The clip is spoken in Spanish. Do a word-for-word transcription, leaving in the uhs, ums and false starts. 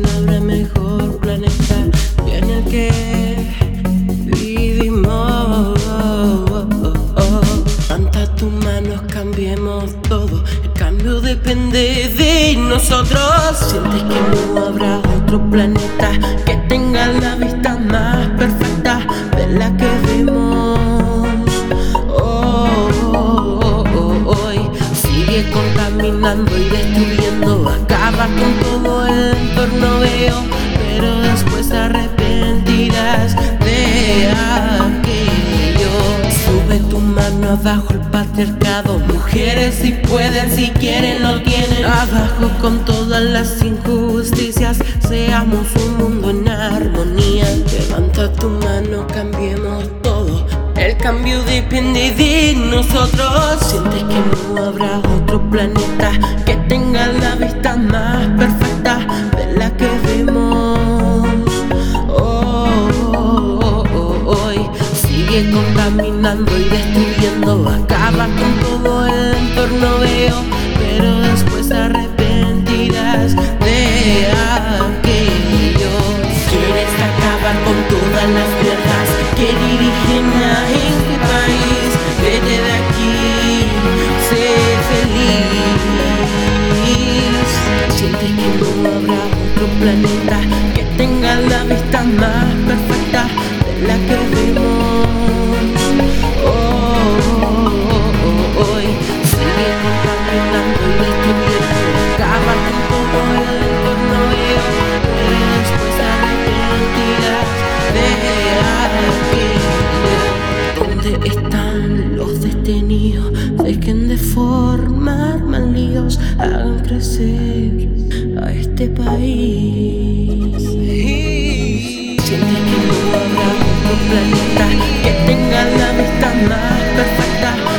no habrá mejor planeta que en el que vivimos. Levanta tus manos, cambiemos todo. El cambio depende de nosotros. Sientes que no habrá otro planeta que tenga la vista más perfecta de la que vemos. Oh, oh, oh, oh, hoy sigue contaminando y destruyendo, acaba con todo el entorno, veo, pero después te arrepentirás de aquello. Sube tu mano abajo el patriarcado. Mujeres si pueden, si quieren lo tienen. Abajo con todas las injusticias, seamos un mundo en armonía. Levanta tu mano, cambiemos todo. El cambio depende de nosotros. Sientes que no habrá otro planeta que tenga la vista más perfecta de la que vemos. Oh, oh, oh, oh, hoy sigue contaminando y destruyendo, acaba con todo el entorno, veo, pero después te arrepentirás de aquello. Quieres acabar con todas las mierdas que dirigen a este país. Vete de aquí, sé feliz. Sientes que no habrá otro planeta que tenga la vista más perfecta de la que vemos. Oh, oh, oh, oh, hoy sigue contaminando y destruyendo, acaba con todo el entorno, veo, pero después te arrepentirás de aquello. ¿Dónde están los detenidos? Dejen de formar más líos, hagan crecer a este país. Sientes que no habrá otro planeta que tenga la vista más perfecta